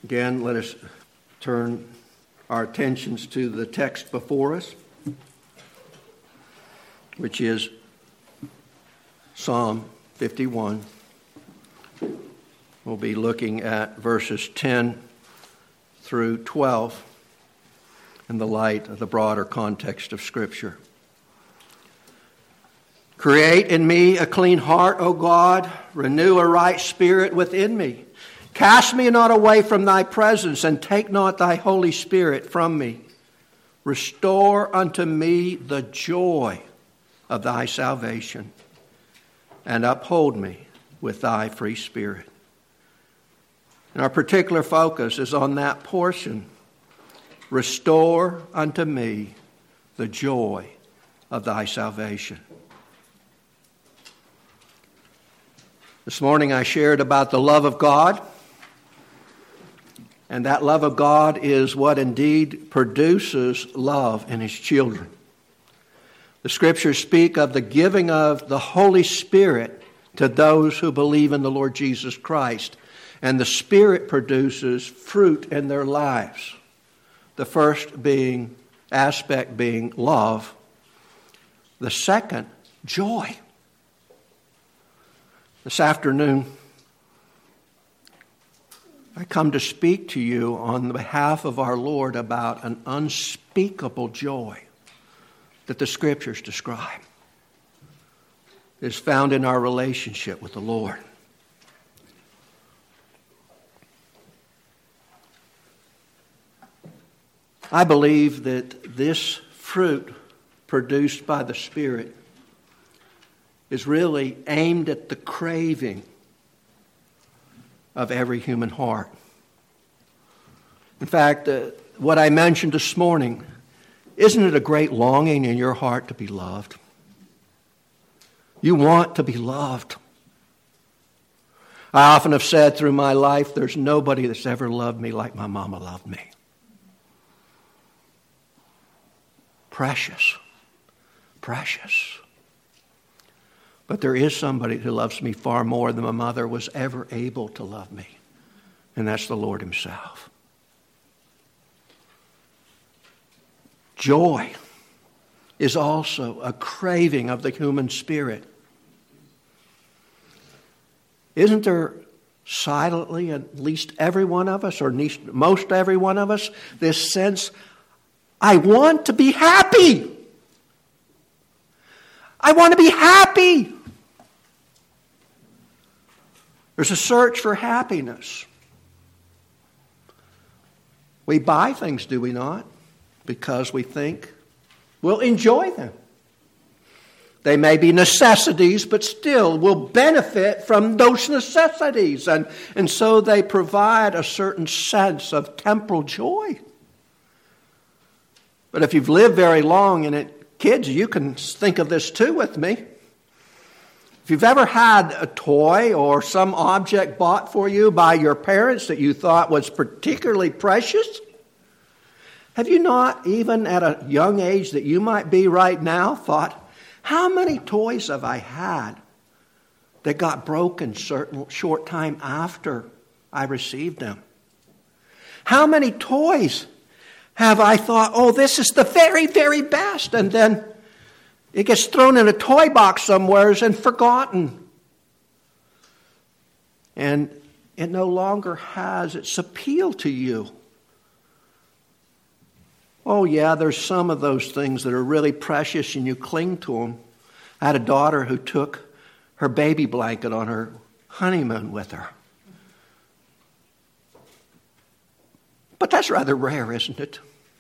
Again, let us turn our attentions to the text before us, which is Psalm 51. We'll be looking at verses 10 through 12 in the light of the broader context of Scripture. Create in me a clean heart, O God. Renew a right spirit within me. Cast me not away from thy presence, and take not thy Holy Spirit from me. Restore unto me the joy of thy salvation, and uphold me with thy free spirit. And our particular focus is on that portion. Restore unto me the joy of thy salvation. This morning I shared about the love of God. And that love of God is what indeed produces love in His children. The Scriptures speak of the giving of the Holy Spirit to those who believe in the Lord Jesus Christ. And the Spirit produces fruit in their lives. The first aspect being love. The second, joy. This afternoon, I come to speak to you on behalf of our Lord about an unspeakable joy that the Scriptures describe. It is found in our relationship with the Lord. I believe that this fruit produced by the Spirit is really aimed at the craving of every human heart. In fact, what I mentioned this morning, isn't it a great longing in your heart to be loved? You want to be loved. I often have said through my life, there's nobody that's ever loved me like my mama loved me. Precious. Precious. But there is somebody who loves me far more than my mother was ever able to love me. And that's the Lord Himself. Joy is also a craving of the human spirit. Isn't there silently, at least every one of us, or most every one of us, this sense, I want to be happy. I want to be happy. There's a search for happiness. We buy things, do we not? Because we think we'll enjoy them. They may be necessities, but still we'll benefit from those necessities. And so they provide a certain sense of temporal joy. But if you've lived very long in it, kids, you can think of this too with me. If you've ever had a toy or some object bought for you by your parents that you thought was particularly precious, have you not, even at a young age that you might be right now, thought, how many toys have I had that got broken short time after I received them? How many toys have I thought, oh, this is the very, very best, and then it gets thrown in a toy box somewhere and forgotten. And it no longer has its appeal to you. Oh, yeah, there's some of those things that are really precious and you cling to them. I had a daughter who took her baby blanket on her honeymoon with her. But that's rather rare, isn't it?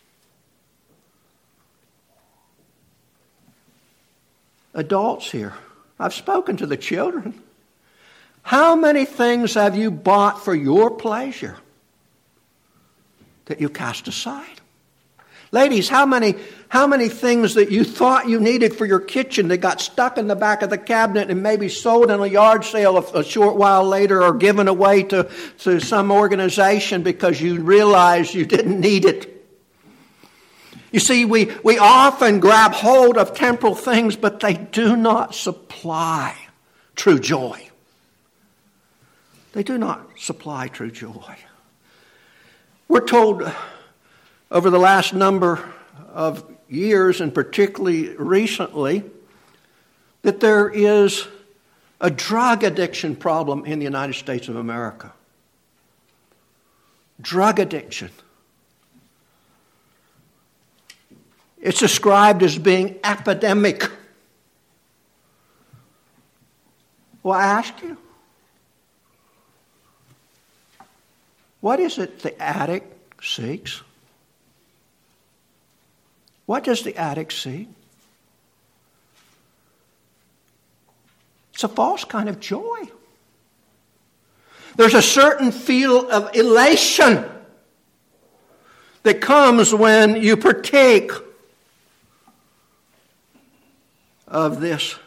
Adults here, I've spoken to the children. How many things have you bought for your pleasure that you cast aside? Ladies, how many things that you thought you needed for your kitchen that got stuck in the back of the cabinet and maybe sold in a yard sale a short while later or given away to some organization because you realized you didn't need it? You see, we often grab hold of temporal things, but they do not supply true joy. They do not supply true joy. We're told over the last number of years, and particularly recently, that there is a drug addiction problem in the United States of America. Drug addiction. It's described as being epidemic. Well, I ask you, what is it the addict seeks? What does the addict seek? It's a false kind of joy. There's a certain feel of elation that comes when you partake of this.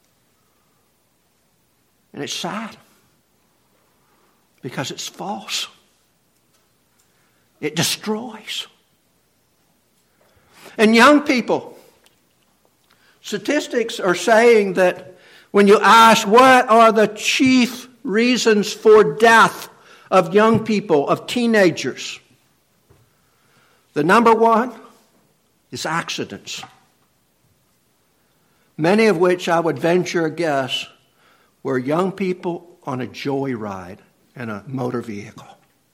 And it's sad because it's false. It destroys. And young people, statistics are saying that when you ask what are the chief reasons for death of young people, of teenagers, the number one is accidents. Many of which I would venture a guess were young people on a joyride in a motor vehicle.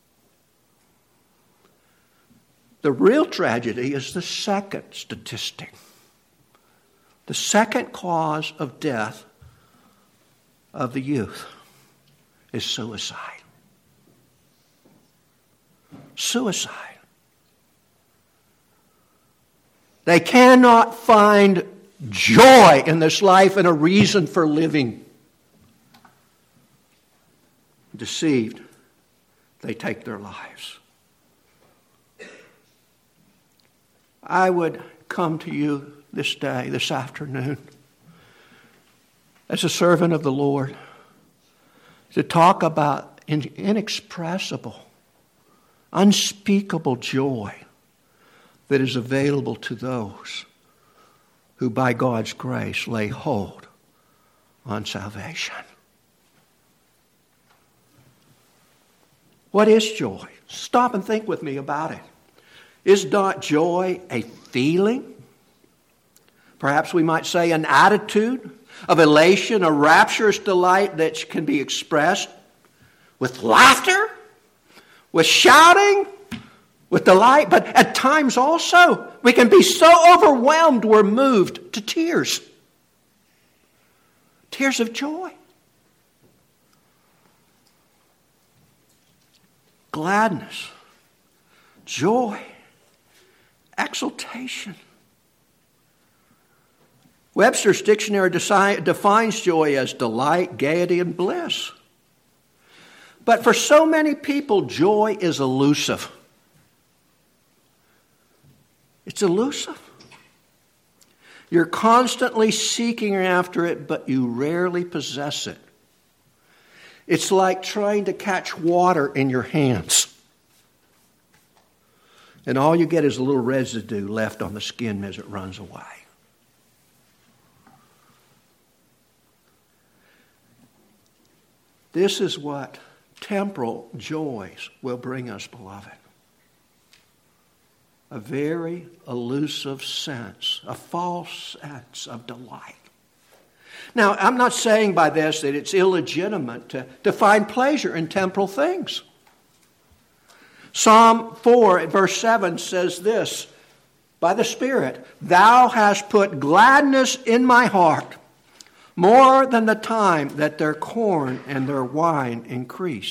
The real tragedy is the second statistic. The second cause of death of the youth is suicide. Suicide. They cannot find joy in this life and a reason for living. Deceived, they take their lives. I would come to you this day, this afternoon, as a servant of the Lord, to talk about inexpressible, unspeakable joy that is available to those who by God's grace lay hold on salvation. What is joy? Stop and think with me about it. Is not joy a feeling? Perhaps we might say an attitude of elation, a rapturous delight that can be expressed with laughter, with shouting, with delight, but at times also we can be so overwhelmed we're moved to tears. Tears of joy. Gladness, joy, exultation. Webster's dictionary defines joy as delight, gaiety, and bliss. But for so many people, joy is elusive. It's elusive. You're constantly seeking after it, but you rarely possess it. It's like trying to catch water in your hands. And all you get is a little residue left on the skin as it runs away. This is what temporal joys will bring us, beloved. A very elusive sense, a false sense of delight. Now, I'm not saying by this that it's illegitimate to find pleasure in temporal things. Psalm 4 at verse 7 says this, by the Spirit, thou hast put gladness in my heart, more than the time that their corn and their wine increased.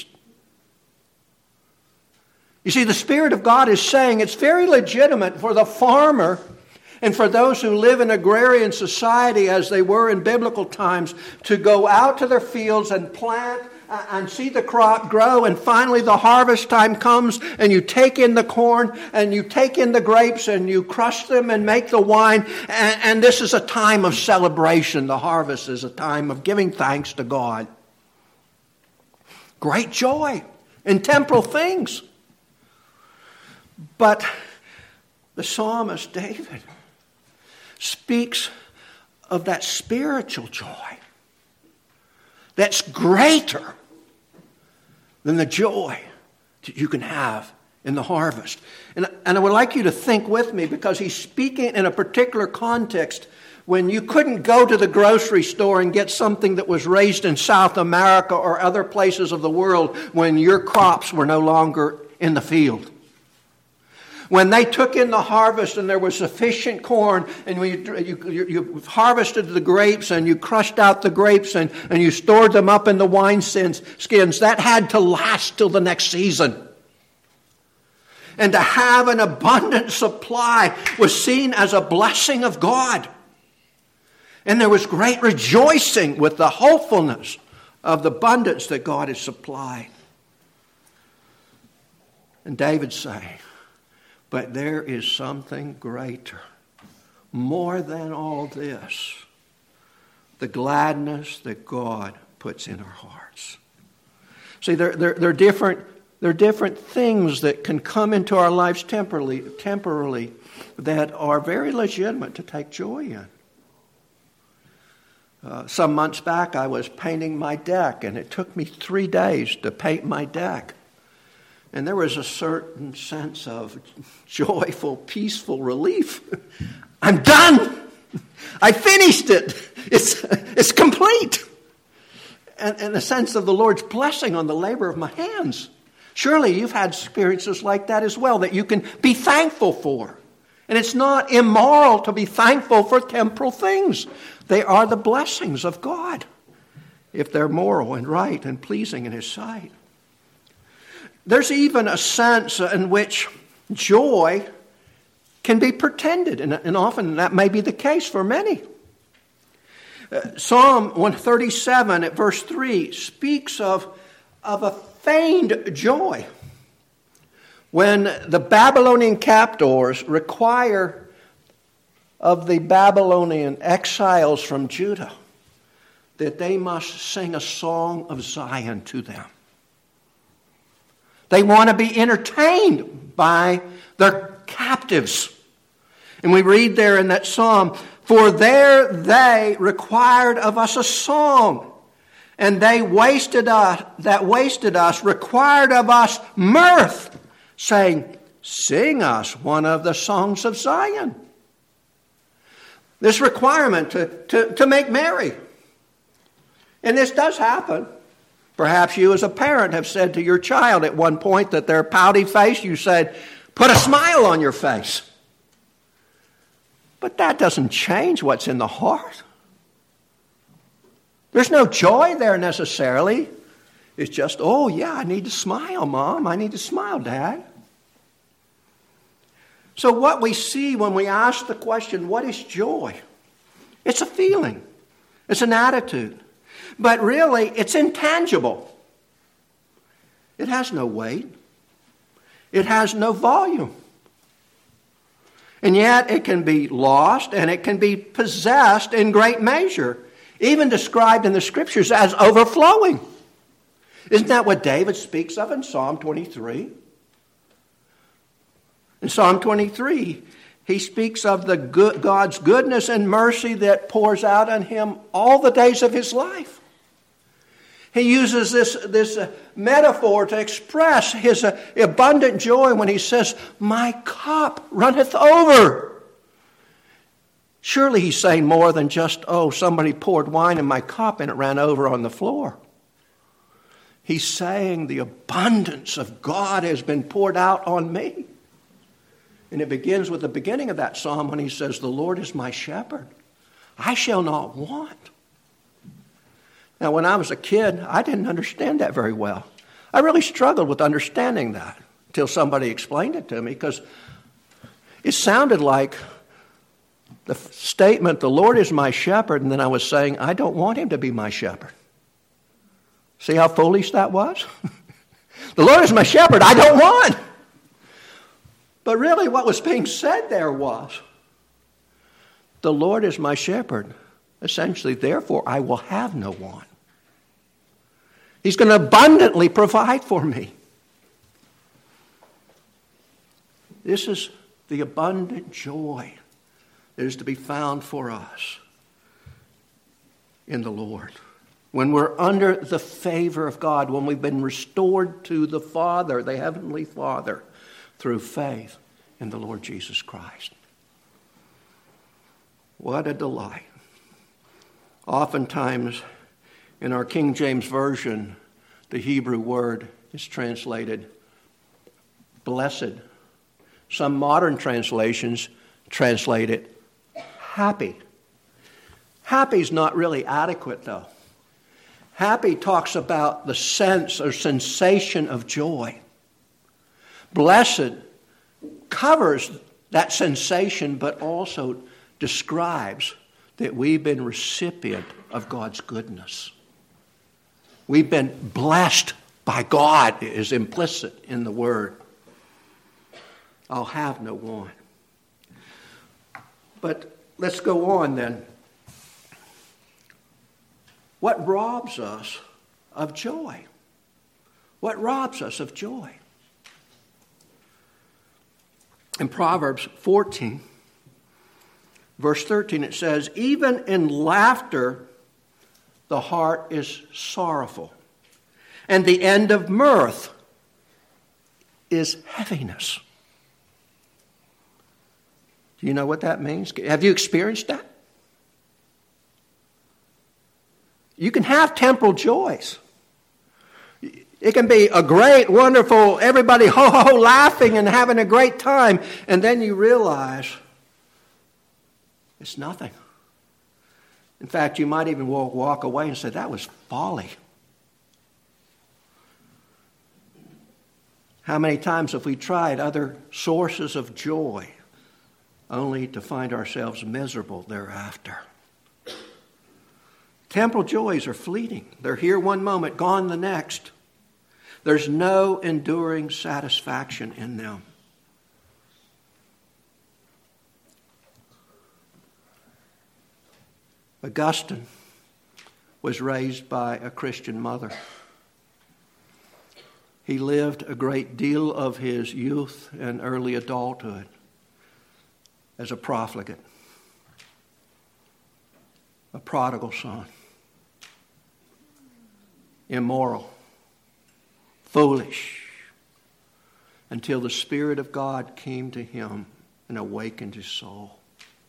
You see, the Spirit of God is saying it's very legitimate for the farmer and for those who live in agrarian society as they were in biblical times to go out to their fields and plant and see the crop grow, and finally the harvest time comes and you take in the corn and you take in the grapes and you crush them and make the wine, and this is a time of celebration. The harvest is a time of giving thanks to God. Great joy in temporal things. But the psalmist David speaks of that spiritual joy that's greater than the joy that you can have in the harvest. And I would like you to think with me, because he's speaking in a particular context when you couldn't go to the grocery store and get something that was raised in South America or other places of the world when your crops were no longer in the field. When they took in the harvest and there was sufficient corn, and you harvested the grapes and you crushed out the grapes and you stored them up in the wine skins, that had to last till the next season. And to have an abundant supply was seen as a blessing of God. And there was great rejoicing with the hopefulness of the abundance that God has supplied. And David's saying, but there is something greater, more than all this, the gladness that God puts in our hearts. See, there are different things that can come into our lives temporarily that are very legitimate to take joy in. Some months back, I was painting my deck, and it took me 3 days to paint my deck. And there was a certain sense of joyful, peaceful relief. I'm done. I finished it. It's complete. And a sense of the Lord's blessing on the labor of my hands. Surely you've had experiences like that as well that you can be thankful for. And it's not immoral to be thankful for temporal things. They are the blessings of God if they're moral and right and pleasing in His sight. There's even a sense in which joy can be pretended, and often that may be the case for many. Psalm 137 at verse 3 speaks of a feigned joy. When the Babylonian captors require of the Babylonian exiles from Judah that they must sing a song of Zion to them. They want to be entertained by their captives. And we read there in that psalm, for there they required of us a song, and they wasted us, required of us mirth, saying, sing us one of the songs of Zion. This requirement to make merry. And this does happen. Perhaps you as a parent have said to your child at one point that they're pouty faced, you said, put a smile on your face. But that doesn't change what's in the heart. There's no joy there necessarily. It's just, oh yeah, I need to smile, Mom. I need to smile, Dad. So what we see when we ask the question, what is joy? It's a feeling. It's an attitude. But really, it's intangible. It has no weight. It has no volume. And yet it can be lost and it can be possessed in great measure, even described in the Scriptures as overflowing. Isn't that what David speaks of in Psalm 23? In Psalm 23, he speaks of the God's goodness and mercy that pours out on him all the days of his life. He uses this metaphor to express his abundant joy when he says, my cup runneth over. Surely he's saying more than just, oh, somebody poured wine in my cup and it ran over on the floor. He's saying the abundance of God has been poured out on me. And it begins with the beginning of that psalm when he says, the Lord is my shepherd. I shall not want. Now, when I was a kid, I didn't understand that very well. I really struggled with understanding that until somebody explained it to me, because it sounded like the statement, the Lord is my shepherd, and then I was saying, I don't want him to be my shepherd. See how foolish that was? The Lord is my shepherd, I don't want. But really what was being said there was, the Lord is my shepherd. Essentially, therefore, I will have no want. He's going to abundantly provide for me. This is the abundant joy that is to be found for us in the Lord. When we're under the favor of God, when we've been restored to the Father, the Heavenly Father, through faith in the Lord Jesus Christ. What a delight. Oftentimes, in our King James Version, the Hebrew word is translated blessed. Some modern translations translate it happy. Happy is not really adequate, though. Happy talks about the sense or sensation of joy. Blessed covers that sensation, but also describes that we've been recipient of God's goodness. We've been blessed by God, is implicit in the word. I'll have no want. But let's go on then. What robs us of joy? What robs us of joy? In Proverbs 14, verse 13, it says, even in laughter, the heart is sorrowful, and the end of mirth is heaviness. Do you know what that means? Have you experienced that? You can have temporal joys. It can be a great, wonderful, everybody ho-ho laughing and having a great time, and then you realize it's nothing. In fact, you might even walk away and say, that was folly. How many times have we tried other sources of joy only to find ourselves miserable thereafter? Temporal joys are fleeting. They're here one moment, gone the next. There's no enduring satisfaction in them. Augustine was raised by a Christian mother. He lived a great deal of his youth and early adulthood as a profligate, a prodigal son, immoral, foolish, until the Spirit of God came to him and awakened his soul.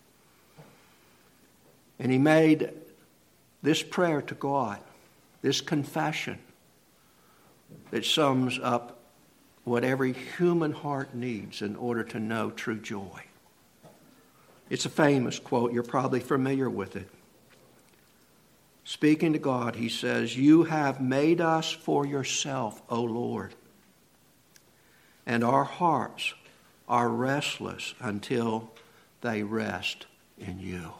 And he made this prayer to God, this confession that sums up what every human heart needs in order to know true joy. It's a famous quote. You're probably familiar with it. Speaking to God, he says, "You have made us for yourself, O Lord, and our hearts are restless until they rest in you."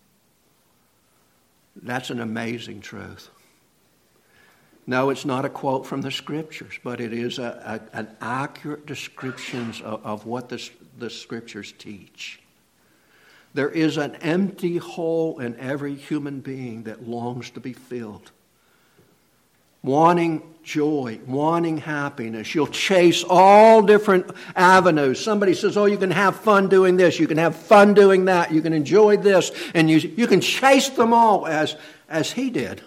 That's an amazing truth. No, it's not a quote from the Scriptures, but it is an accurate description of what the Scriptures teach. There is an empty hole in every human being that longs to be filled. Wanting joy, wanting happiness. You'll chase all different avenues. Somebody says, oh, you can have fun doing this. You can have fun doing that. You can enjoy this. And you can chase them all as he did.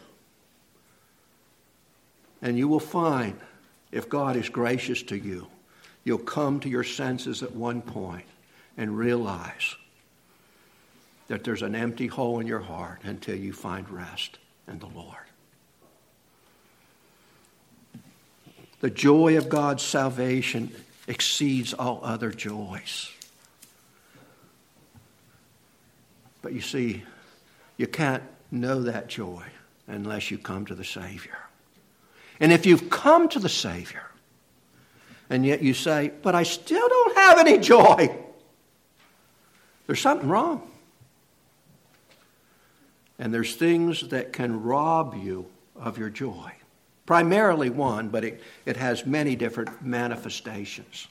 And you will find, if God is gracious to you, you'll come to your senses at one point and realize that there's an empty hole in your heart until you find rest in the Lord. The joy of God's salvation exceeds all other joys. But you see, you can't know that joy unless you come to the Savior. And if you've come to the Savior, and yet you say, but I still don't have any joy, there's something wrong. And there's things that can rob you of your joy. Primarily one, but it has many different manifestations.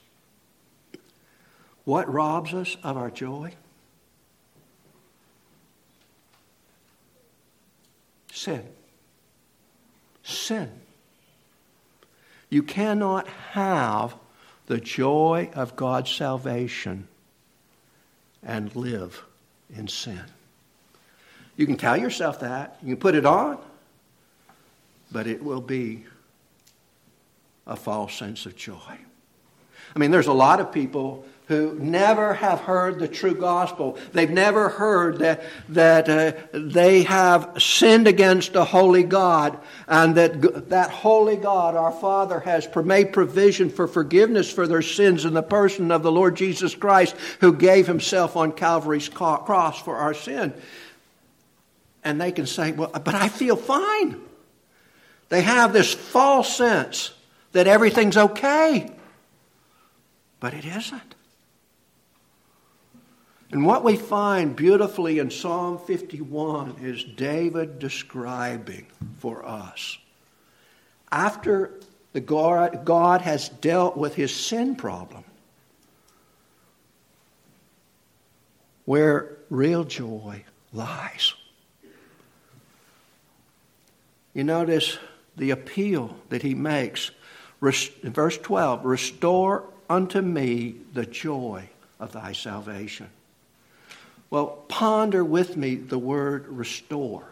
What robs us of our joy? Sin. Sin. You cannot have the joy of God's salvation and live in sin. You can tell yourself that. You can put it on. But it will be a false sense of joy. I mean, there's a lot of people who never have heard the true gospel. They've never heard that they have sinned against a holy God, and that holy God, our Father, has made provision for forgiveness for their sins in the person of the Lord Jesus Christ, who gave himself on Calvary's cross for our sin. And they can say, well, but I feel fine. They have this false sense that everything's okay. But it isn't. And what we find beautifully in Psalm 51 is David describing for us, after God has dealt with his sin problem, where real joy lies. You notice the appeal that he makes. In verse 12, restore unto me the joy of thy salvation. Well, ponder with me the word restore.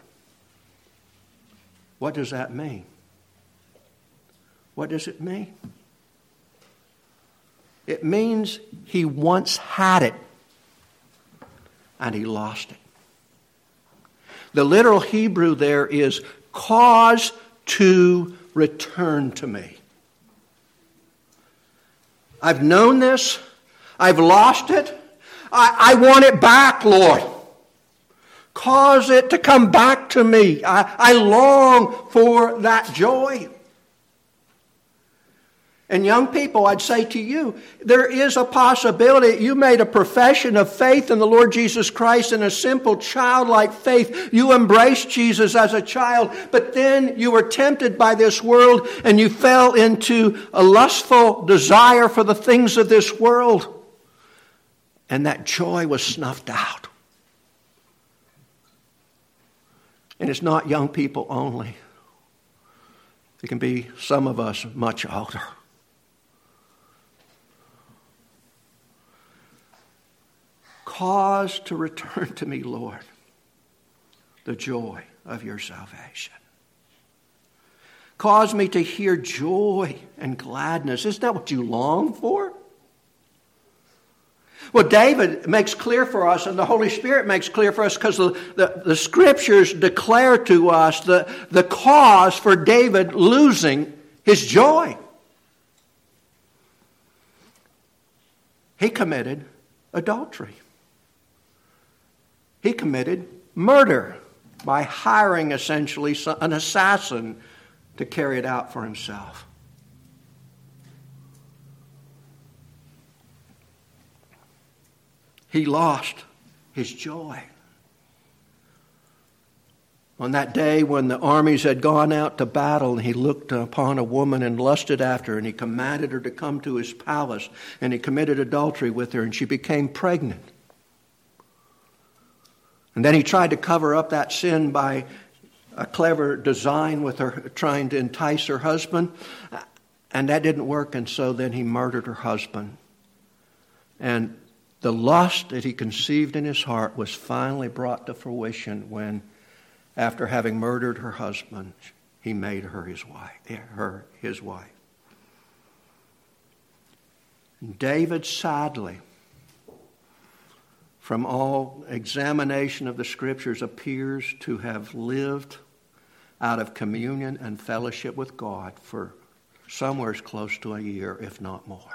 What does that mean? What does it mean? It means he once had it and he lost it. The literal Hebrew there is cause to return to me. I've known this. I've lost it. I want it back, Lord. Cause it to come back to me. I long for that joy. And young people, I'd say to you, there is a possibility you made a profession of faith in the Lord Jesus Christ in a simple childlike faith. You embraced Jesus as a child, but then you were tempted by this world and you fell into a lustful desire for the things of this world. And that joy was snuffed out. And it's not young people only. It can be some of us much older. Cause to return to me, Lord, the joy of your salvation. Cause me to hear joy and gladness. Isn't that what you long for? Well, David makes clear for us, and the Holy Spirit makes clear for us, because the Scriptures declare to us the cause for David losing his joy. He committed adultery. He committed murder by hiring essentially an assassin to carry it out for himself. He lost his joy. On that day when the armies had gone out to battle, and he looked upon a woman and lusted after her, and he commanded her to come to his palace, and he committed adultery with her, and she became pregnant. And then he tried to cover up that sin by a clever design with her, trying to entice her husband, and that didn't work, and so then he murdered her husband. And the lust that he conceived in his heart was finally brought to fruition when, after having murdered her husband, he made her his wife. David, sadly, from all examination of the Scriptures, appears to have lived out of communion and fellowship with God for somewhere close to a year, if not more.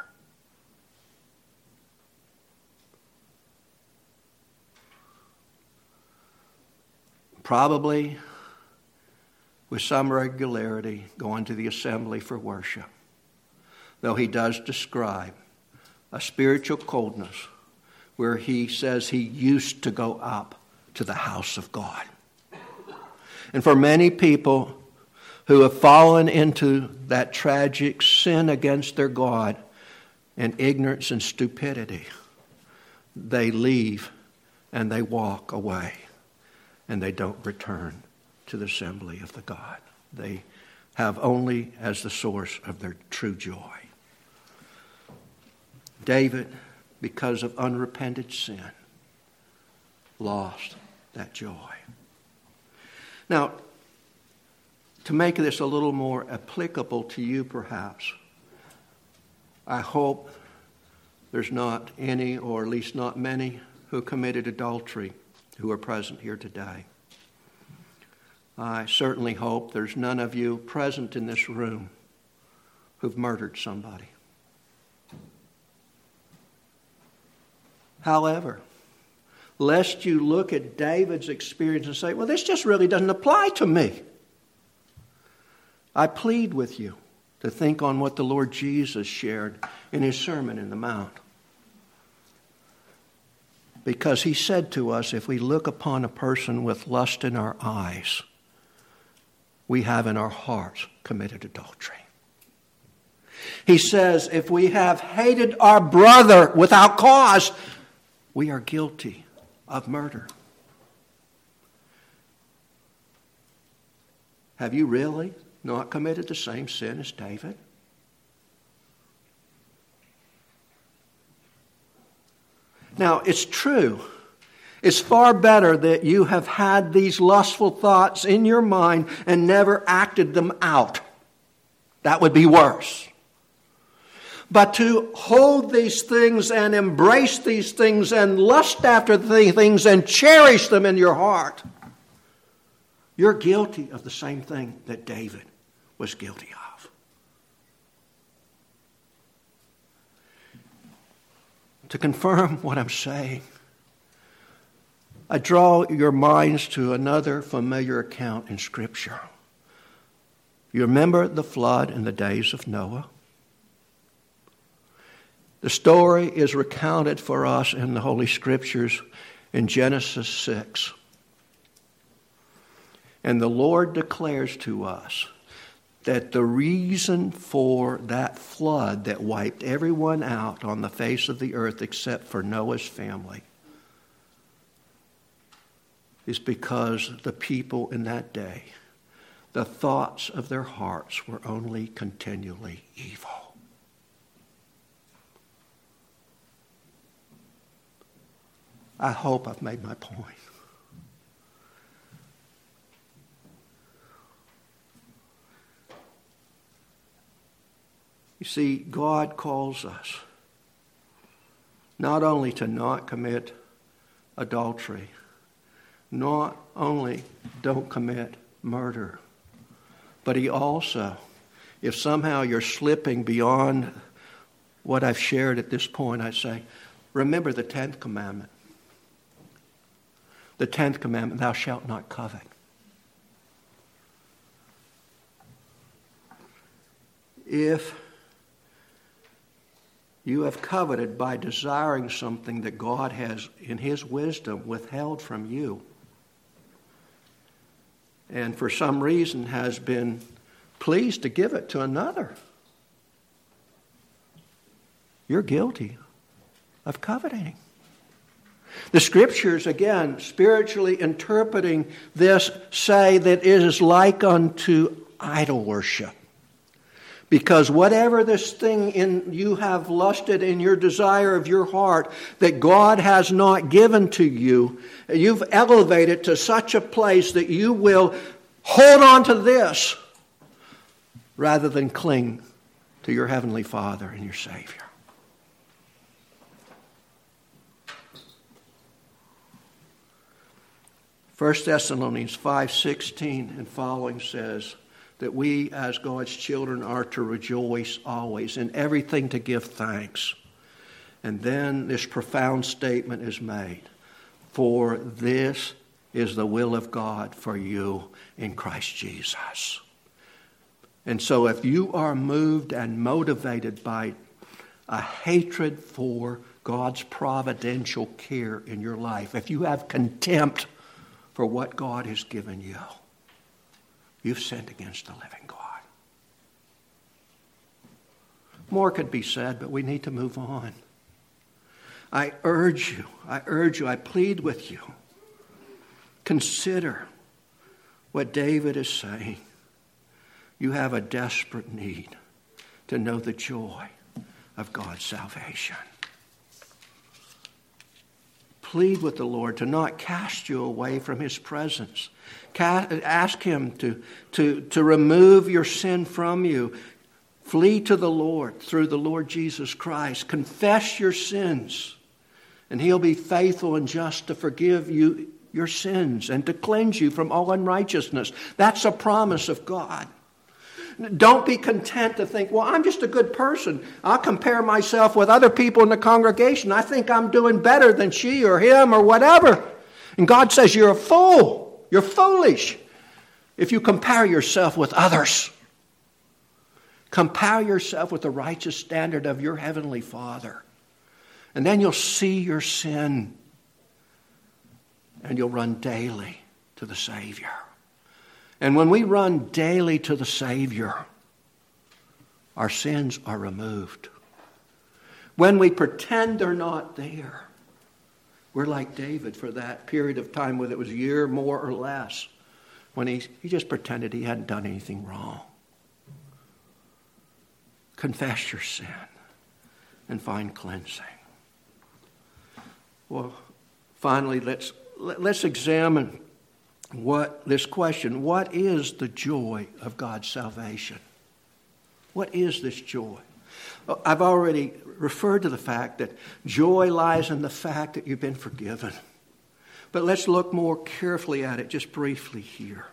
Probably with some regularity going to the assembly for worship, though he does describe a spiritual coldness where he says he used to go up to the house of God. And for many people who have fallen into that tragic sin against their God and ignorance and stupidity, they leave and they walk away. And they don't return to the assembly of the God. They have only as the source of their true joy. David, because of unrepented sin, lost that joy. Now, to make this a little more applicable to you perhaps, I hope there's not any, or at least not many, who committed adultery who are present here today. I certainly hope there's none of you present in this room who've murdered somebody. However, lest you look at David's experience and say, well, this just really doesn't apply to me, I plead with you to think on what the Lord Jesus shared in his Sermon in the Mount. Because he said to us, if we look upon a person with lust in our eyes, we have in our hearts committed adultery. He says, if we have hated our brother without cause, we are guilty of murder. Have you really not committed the same sin as David? Now, it's true. It's far better that you have had these lustful thoughts in your mind and never acted them out. That would be worse. But to hold these things and embrace these things and lust after the things and cherish them in your heart, you're guilty of the same thing that David was guilty of. To confirm what I'm saying, I draw your minds to another familiar account in Scripture. You remember the flood in the days of Noah? The story is recounted for us in the Holy Scriptures in Genesis 6. And the Lord declares to us that the reason for that flood that wiped everyone out on the face of the earth except for Noah's family is because the people in that day, the thoughts of their hearts were only continually evil. I hope I've made my point. You see, God calls us not only to not commit adultery, not only don't commit murder, but he also, if somehow you're slipping beyond what I've shared at this point, I say, remember the 10th commandment. The 10th commandment, thou shalt not covet. If you have coveted by desiring something that God has, in his wisdom, withheld from you, and for some reason has been pleased to give it to another, you're guilty of coveting. The Scriptures, again, spiritually interpreting this, say that it is like unto idol worship. Because whatever this thing in you have lusted in your desire of your heart that God has not given to you, you've elevated to such a place that you will hold on to this rather than cling to your Heavenly Father and your Savior. First Thessalonians 5:16 and following says that we as God's children are to rejoice always, in everything to give thanks. And then this profound statement is made, for this is the will of God for you in Christ Jesus. And so if you are moved and motivated by a hatred for God's providential care in your life, if you have contempt for what God has given you, you've sinned against the living God. More could be said, but we need to move on. I urge you, I plead with you. Consider what David is saying. You have a desperate need to know the joy of God's salvation. Plead with the Lord to not cast you away from his presence. Ask him to remove your sin from you. Flee to the Lord through the Lord Jesus Christ. Confess your sins, and He'll be faithful and just to forgive you your sins and to cleanse you from all unrighteousness. That's a promise of God. Don't be content to think, well, I'm just a good person. I'll compare myself with other people in the congregation. I think I'm doing better than she or him or whatever. And God says you're a fool. You're foolish if you compare yourself with others. Compare yourself with the righteous standard of your heavenly Father. And then you'll see your sin. And you'll run daily to the Savior. And when we run daily to the Savior, our sins are removed. When we pretend they're not there, we're like David for that period of time, whether it was a year, more or less, when he just pretended he hadn't done anything wrong. Confess your sin and find cleansing. Well, finally, let's examine this question. What is the joy of God's salvation? What is this joy? I've already referred to the fact that joy lies in the fact that you've been forgiven. But let's look more carefully at it just briefly here.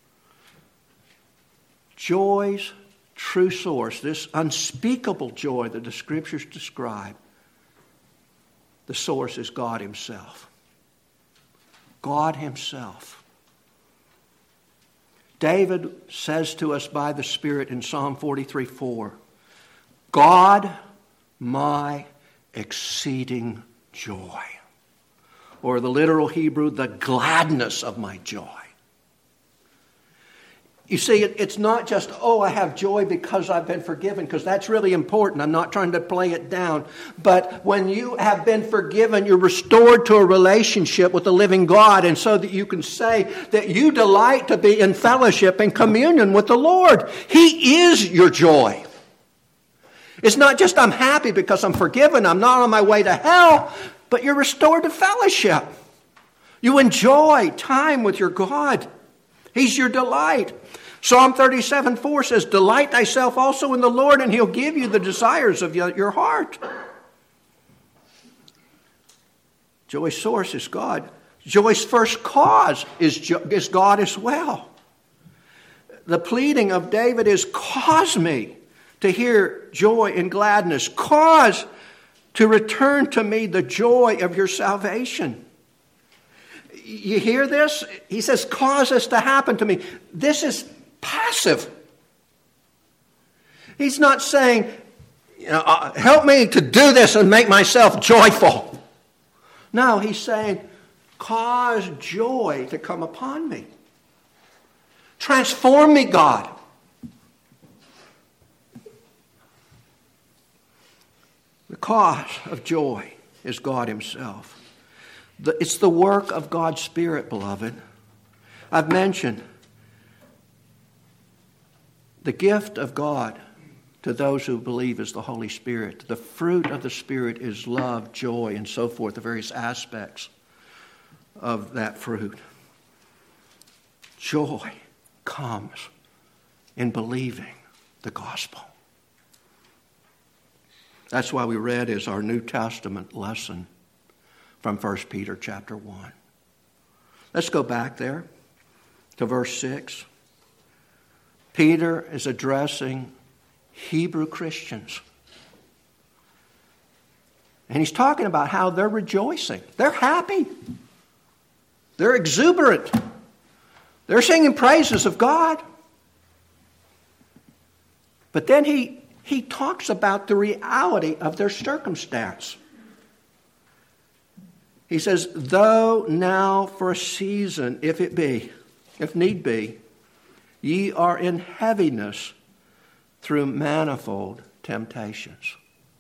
Joy's true source, this unspeakable joy that the Scriptures describe, the source is God Himself. God Himself. David says to us by the Spirit in Psalm 43:4, God, my exceeding joy. Or the literal Hebrew, the gladness of my joy. You see, it's not just, I have joy because I've been forgiven, because that's really important. I'm not trying to play it down. But when you have been forgiven, you're restored to a relationship with the living God, and so that you can say that you delight to be in fellowship and communion with the Lord. He is your joy. It's not just I'm happy because I'm forgiven, I'm not on my way to hell, but you're restored to fellowship. You enjoy time with your God. He's your delight. Psalm 37:4 says, delight thyself also in the Lord, and He'll give you the desires of your heart. Joy's source is God. Joy's first cause is God as well. The pleading of David is, cause me to hear joy and gladness. Cause to return to me the joy of your salvation. You hear this? He says, cause this to happen to me. This is passive. He's not saying, help me to do this and make myself joyful. No, he's saying, cause joy to come upon me. Transform me, God. The cause of joy is God Himself. It's the work of God's Spirit, beloved. I've mentioned the gift of God to those who believe is the Holy Spirit. The fruit of the Spirit is love, joy, and so forth, the various aspects of that fruit. Joy comes in believing the gospel. That's why we read as our New Testament lesson from 1 Peter chapter 1. Let's go back there to verse 6. Peter is addressing Hebrew Christians. And he's talking about how they're rejoicing. They're happy. They're exuberant. They're singing praises of God. But then he talks about the reality of their circumstance. He says, though now for a season, if need be, ye are in heaviness through manifold temptations.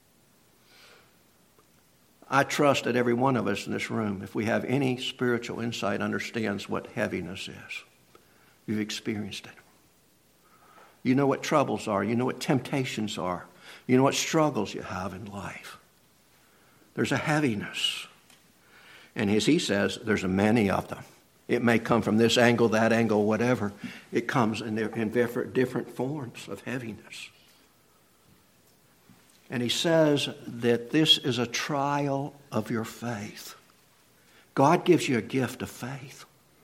I trust that every one of us in this room, if we have any spiritual insight, understands what heaviness is. You've experienced it. You know what troubles are. You know what temptations are. You know what struggles you have in life. There's a heaviness. And as he says, there's many of them. It may come from this angle, that angle, whatever. It comes in different forms of heaviness. And he says that this is a trial of your faith. God gives you a gift of faith.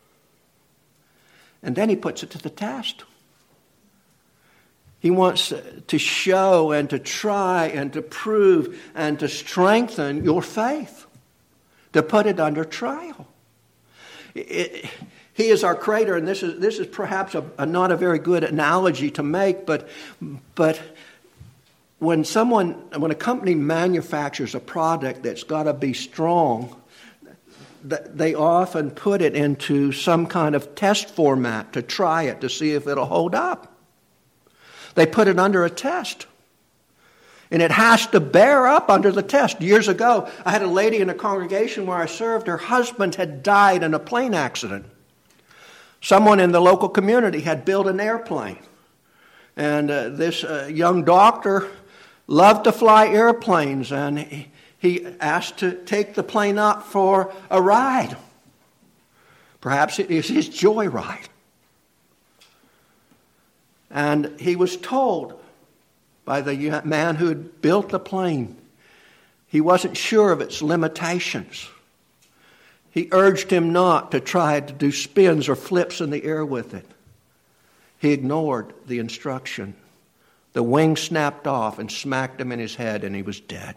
And then he puts it to the test. He wants to show and to try and to prove and to strengthen your faith, to put it under trial. He is our creator, and this is perhaps not a very good analogy to make, but when a company manufactures a product that's got to be strong, they often put it into some kind of test format to try it, to see if it'll hold up. They put it under a test. And it has to bear up under the test. Years ago, I had a lady in a congregation where I served. Her husband had died in a plane accident. Someone in the local community had built an airplane. And this young doctor loved to fly airplanes, and he asked to take the plane up for a ride. Perhaps it is his joyride. And he was told by the man who had built the plane, he wasn't sure of its limitations. He urged him not to try to do spins or flips in the air with it. He ignored the instruction. The wing snapped off and smacked him in his head, and he was dead.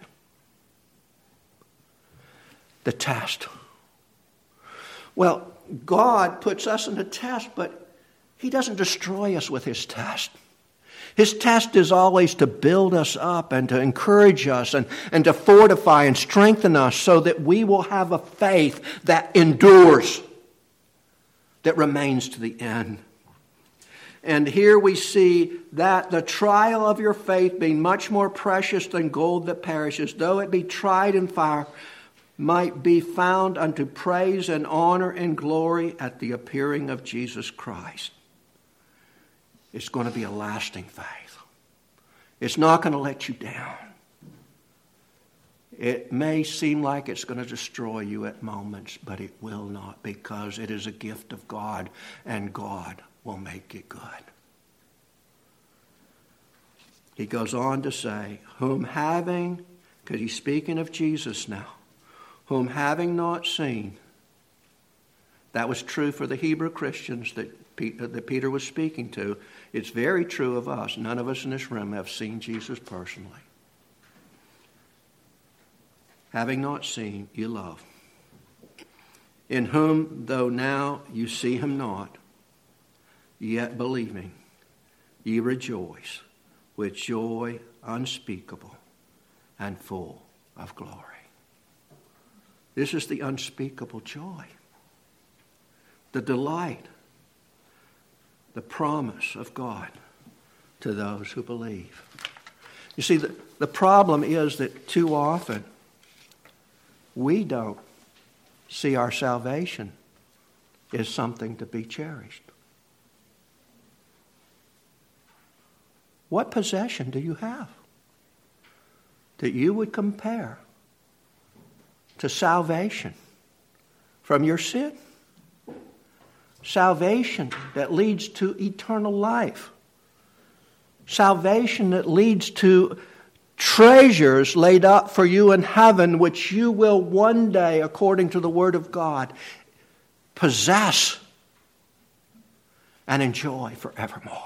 The test. Well, God puts us in a test, but He doesn't destroy us with His test. His test is always to build us up and to encourage us and to fortify and strengthen us so that we will have a faith that endures, that remains to the end. And here we see that the trial of your faith, being much more precious than gold that perishes, though it be tried in fire, might be found unto praise and honor and glory at the appearing of Jesus Christ. It's going to be a lasting faith. It's not going to let you down. It may seem like it's going to destroy you at moments, but it will not, because it is a gift of God, and God will make it good. He goes on to say, whom having, because he's speaking of Jesus now, whom having not seen. That was true for the Hebrew Christians that Peter was speaking to. It's very true of us. None of us in this room have seen Jesus personally. Having not seen, you love. In whom, though now you see him not, yet believing, ye rejoice with joy unspeakable and full of glory. This is the unspeakable joy, the delight, the promise of God to those who believe. You see, the problem is that too often we don't see our salvation as something to be cherished. What possession do you have that you would compare to salvation from your sin? Salvation that leads to eternal life. Salvation that leads to treasures laid up for you in heaven, which you will one day, according to the Word of God, possess and enjoy forevermore.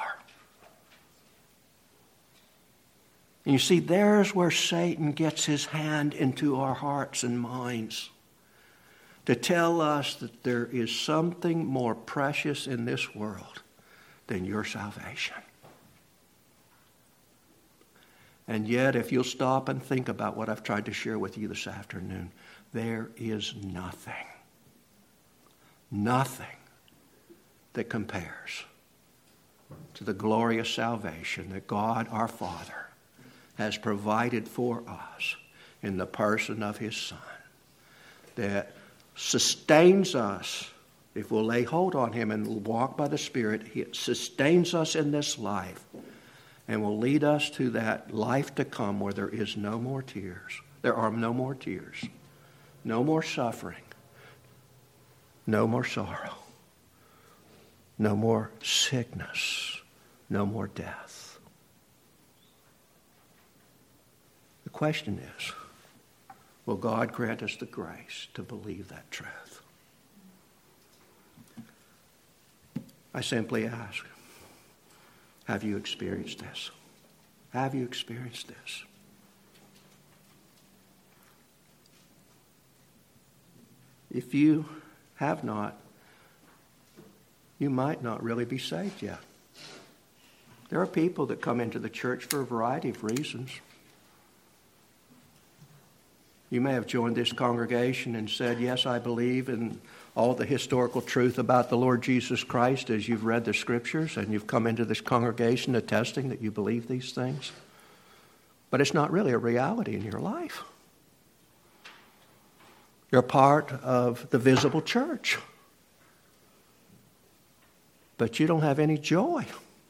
And you see, there's where Satan gets his hand into our hearts and minds to tell us that there is something more precious in this world than your salvation. And yet, if you'll stop and think about what I've tried to share with you this afternoon, there is nothing that compares to the glorious salvation that God our Father has provided for us in the person of His Son, that sustains us. If we'll lay hold on Him and walk by the Spirit, He sustains us in this life and will lead us to that life to come where there is no more tears. There are no more tears, no more suffering, no more sorrow, no more sickness, no more death. The question is, will God grant us the grace to believe that truth? I simply ask, have you experienced this? Have you experienced this? If you have not, you might not really be saved yet. There are people that come into the church for a variety of reasons. You may have joined this congregation and said, yes, I believe in all the historical truth about the Lord Jesus Christ as you've read the Scriptures, and you've come into this congregation attesting that you believe these things. But it's not really a reality in your life. You're part of the visible church, but you don't have any joy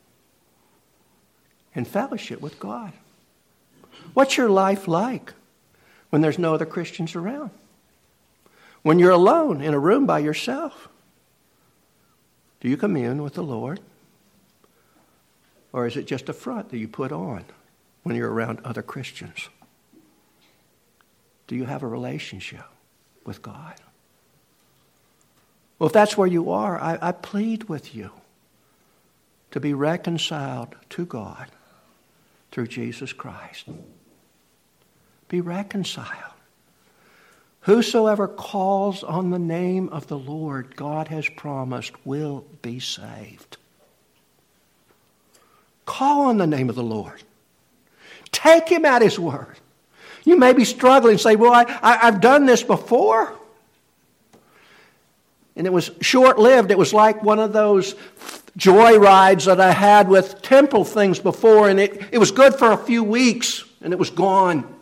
in fellowship with God. What's your life like when there's no other Christians around? When you're alone in a room by yourself? Do you commune with the Lord? Or is it just a front that you put on when you're around other Christians? Do you have a relationship with God? Well, if that's where you are, I plead with you to be reconciled to God through Jesus Christ. Be reconciled. Whosoever calls on the name of the Lord, God has promised, will be saved. Call on the name of the Lord. Take him at his word. You may be struggling and say, well, I've done this before. And it was short-lived. It was like one of those joy rides that I had with temple things before, and it was good for a few weeks, and it was gone.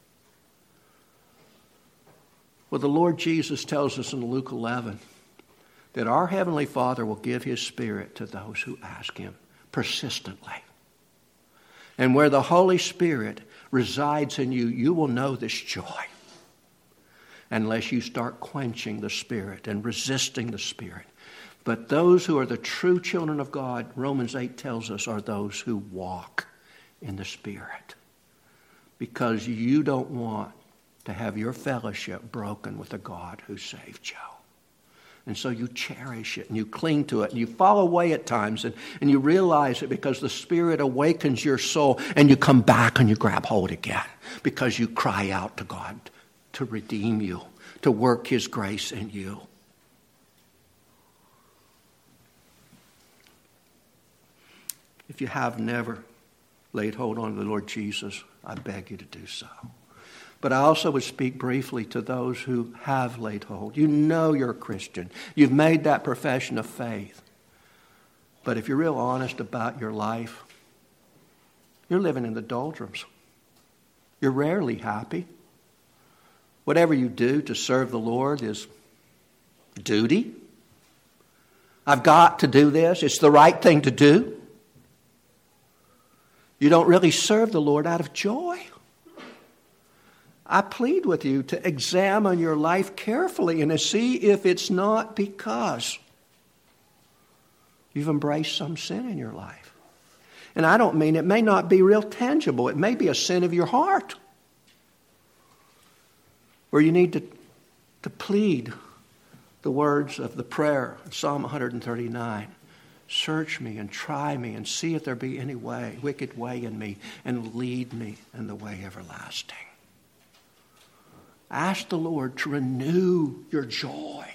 Well, the Lord Jesus tells us in Luke 11 that our Heavenly Father will give His Spirit to those who ask Him persistently. And where the Holy Spirit resides in you, you will know this joy unless you start quenching the Spirit and resisting the Spirit. But those who are the true children of God, Romans 8 tells us, are those who walk in the Spirit. Because you don't want to have your fellowship broken with the God who saved you. And so you cherish it and you cling to it and you fall away at times and you realize it because the Spirit awakens your soul and you come back and you grab hold again because you cry out to God to redeem you, to work His grace in you. If you have never laid hold on the Lord Jesus, I beg you to do so. But I also would speak briefly to those who have laid hold. You know you're a Christian. You've made that profession of faith. But if you're real honest about your life, you're living in the doldrums. You're rarely happy. Whatever you do to serve the Lord is duty. I've got to do this. It's the right thing to do. You don't really serve the Lord out of joy. I plead with you to examine your life carefully and to see if it's not because you've embraced some sin in your life. And I don't mean it may not be real tangible. It may be a sin of your heart where you need to plead the words of the prayer of Psalm 139. Search me and try me and see if there be any wicked way in me, and lead me in the way everlasting. Ask the Lord to renew your joy.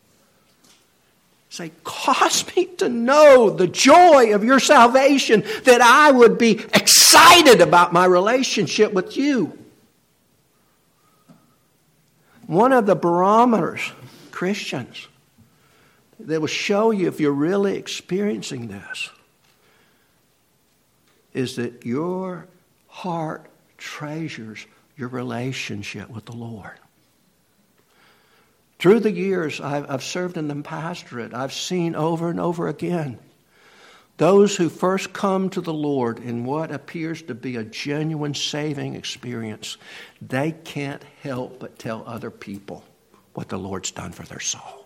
Say, cause me to know the joy of your salvation, that I would be excited about my relationship with you. One of the barometers, Christians, that will show you if you're really experiencing this is that your heart treasures your relationship with the Lord. Through the years I've served in the pastorate, I've seen over and over again those who first come to the Lord in what appears to be a genuine saving experience, they can't help but tell other people what the Lord's done for their soul.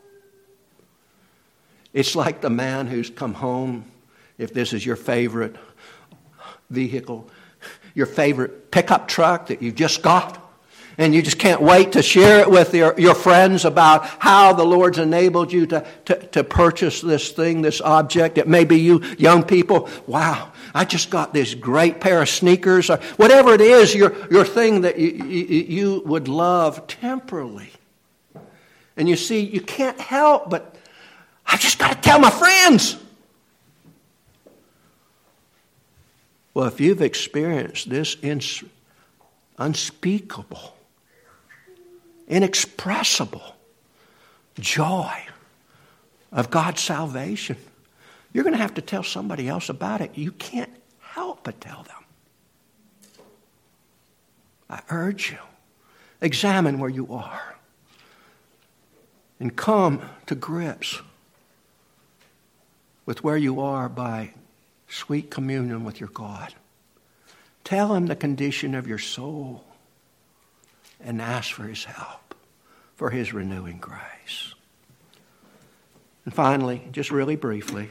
It's like the man who's come home, if this is your favorite vehicle, your favorite pickup truck that you just got. And you just can't wait to share it with your friends about how the Lord's enabled you to purchase this thing, this object. It may be you young people, wow, I just got this great pair of sneakers. Or whatever it is, your thing that you would love temporarily. And you see, you can't help but, I just got to tell my friends. Well, if you've experienced this unspeakable, inexpressible joy of God's salvation, you're going to have to tell somebody else about it. You can't help but tell them. I urge you, examine where you are and come to grips with where you are by sweet communion with your God. Tell Him the condition of your soul and ask for His help, for His renewing grace. And finally, just really briefly,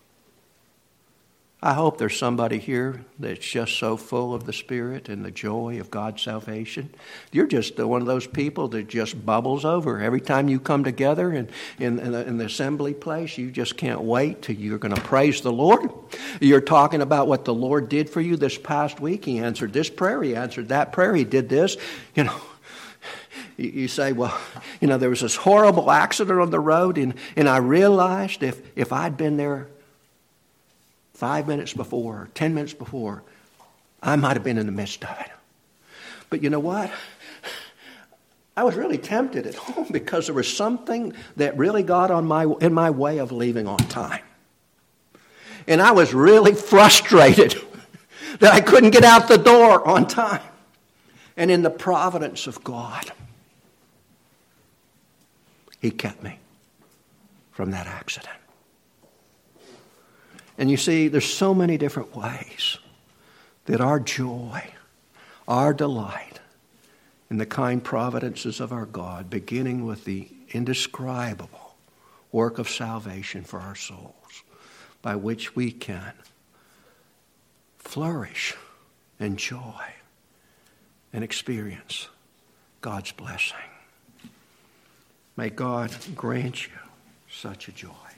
I hope there's somebody here that's just so full of the Spirit and the joy of God's salvation. You're just one of those people that just bubbles over. Every time you come together in the assembly place, you just can't wait till you're going to praise the Lord. You're talking about what the Lord did for you this past week. He answered this prayer. He answered that prayer. He did this. You know, you say, well, you know, there was this horrible accident on the road, and I realized if I'd been there 5 minutes before, 10 minutes before, I might have been in the midst of it. But you know what? I was really tempted at home because there was something that really got in my way of leaving on time. And I was really frustrated that I couldn't get out the door on time. And in the providence of God, He kept me from that accident. And you see, there's so many different ways that our joy, our delight in the kind providences of our God, beginning with the indescribable work of salvation for our souls, by which we can flourish and joy and experience God's blessing. May God grant you such a joy.